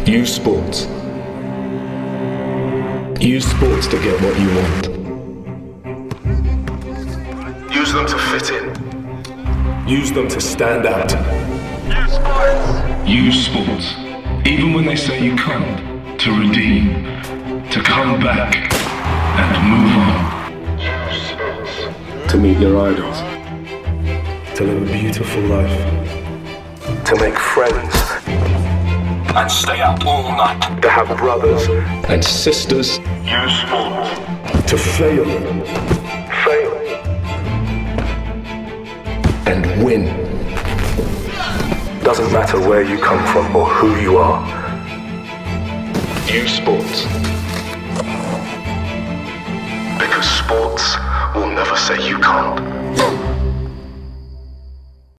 Use sports. Use sports to get what you want. Use them to fit in. Use them to stand out. Use sports. Use sports, even when they say you can't, to redeem, to come back and move on. Use sports. To meet your idols. To live a beautiful life. To make friends. And stay up all night. To have brothers. And sisters. Use sports. To fail. Fail. And win. Doesn't matter where you come from or who you are. Use sports. Because sports will never say you can't.